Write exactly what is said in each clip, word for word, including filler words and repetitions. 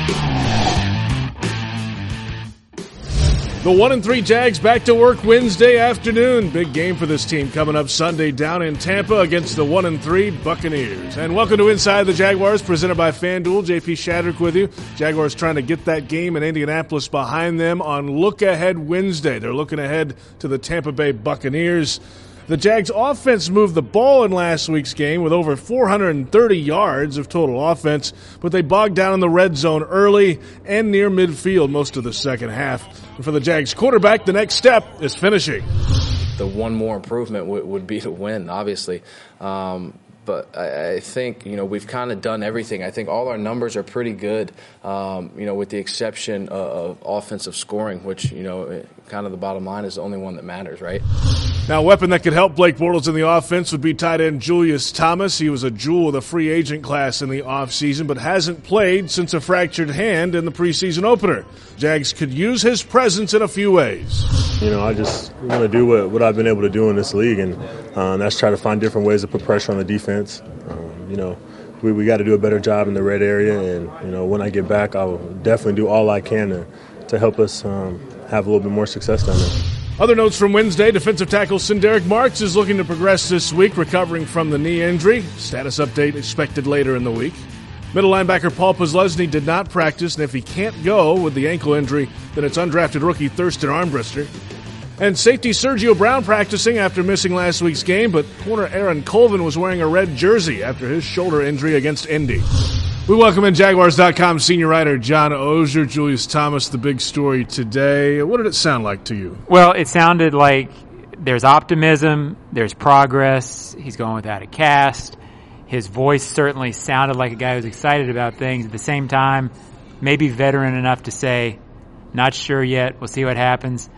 The one and three Jags back to work Wednesday afternoon. Big game for this team coming up Sunday down in Tampa against the one and three Buccaneers. And welcome to Inside the Jaguars, presented by FanDuel. J P Shadrick with you. Jaguars trying to get that game in Indianapolis behind them on Look Ahead Wednesday. They're looking ahead to the Tampa Bay Buccaneers. The Jags offense moved the ball in last week's game with over four hundred thirty yards of total offense, but they bogged down in the red zone early and near midfield most of the second half. And for the Jags quarterback, the next step is finishing. The one more improvement w- would be to win, obviously. Um, But I, I think, you know, we've kind of done everything. I think all our numbers are pretty good, um, you know, with the exception of, of offensive scoring, which, you know, kind of the bottom line is the only one that matters, right? Now, a weapon that could help Blake Bortles in the offense would be tight end Julius Thomas. He was a jewel of the free agent class in the offseason, but hasn't played since a fractured hand in the preseason opener. Jags could use his presence in a few ways. You know, I just want to do what, what I've been able to do in this league, and um, that's try to find different ways to put pressure on the defense. Um, you know, we, we got to do a better job in the red area, and, you know, when I get back, I'll definitely do all I can to, to help us um, have a little bit more success down there. Other notes from Wednesday, defensive tackle Sindaric Marks is looking to progress this week, recovering from the knee injury. Status update expected later in the week. Middle linebacker Paul Posluszny did not practice, and if he can't go with the ankle injury, then it's undrafted rookie Thurston Armbrister. And safety Sergio Brown practicing after missing last week's game, but corner Aaron Colvin was wearing a red jersey after his shoulder injury against Indy. We welcome in Jaguars dot com senior writer John Oehser. Julius Thomas, the big story today. What did it sound like to you? Well, it sounded like there's optimism, there's progress. He's going without a cast. His voice certainly sounded like a guy who's excited about things. At the same time, maybe veteran enough to say, not sure yet, we'll see what happens.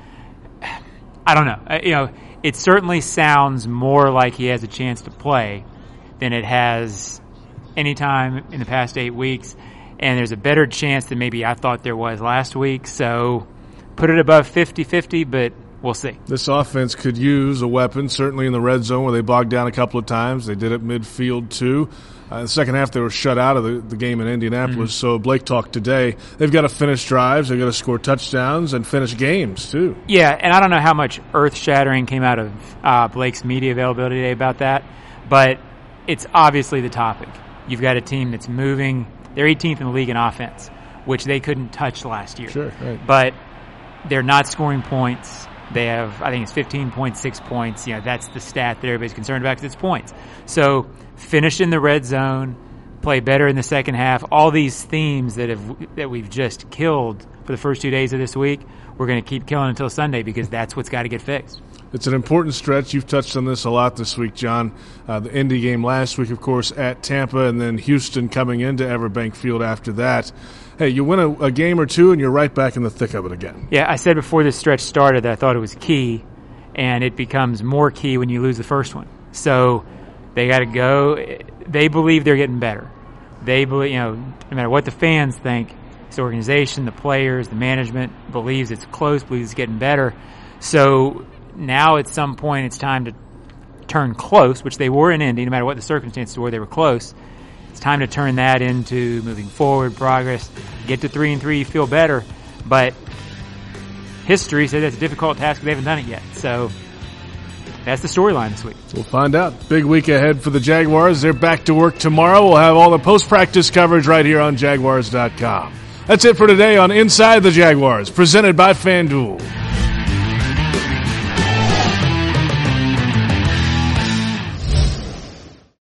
I don't know. You know, it certainly sounds more like he has a chance to play than it has any time in the past eight weeks. And there's a better chance than maybe I thought there was last week. So put it above fifty-fifty, but we'll see. This offense could use a weapon, certainly in the red zone where they bogged down a couple of times. They did it midfield, too. Uh, in the second half, they were shut out of the, the game in Indianapolis. Mm-hmm. So Blake talked today. They've got to finish drives. They've got to score touchdowns and finish games, too. Yeah, and I don't know how much earth-shattering came out of uh, Blake's media availability today about that, but it's obviously the topic. You've got a team that's moving. They're eighteenth in the league in offense, which they couldn't touch last year. Sure, right. But they're not scoring points. They have, I think it's fifteen point six points. You know, that's the stat that everybody's concerned about because it's points. So finish in the red zone, play better in the second half. All these themes that have that we've just killed for the first two days of this week, we're going to keep killing until Sunday because that's what's got to get fixed. It's an important stretch. You've touched on this a lot this week, John. Uh, the Indy game last week, of course, at Tampa, and then Houston coming into Everbank Field after that. Hey, you win a, a game or two, and you're right back in the thick of it again. Yeah, I said before this stretch started that I thought it was key, and it becomes more key when you lose the first one. So they got to go. They believe they're getting better. They believe, you know, no matter what the fans think, this organization, the players, the management believes it's close, believes it's getting better. So now at some point it's time to turn close, which they were in Indy, no matter what the circumstances were, they were close. It's time to turn that into moving forward, progress, get to three and three, you feel better. But history says it's a difficult task, but they haven't done it yet. So that's the storyline this week. We'll find out. Big week ahead for the Jaguars. They're back to work tomorrow. We'll have all the post-practice coverage right here on Jaguars dot com. That's it for today on Inside the Jaguars, presented by FanDuel.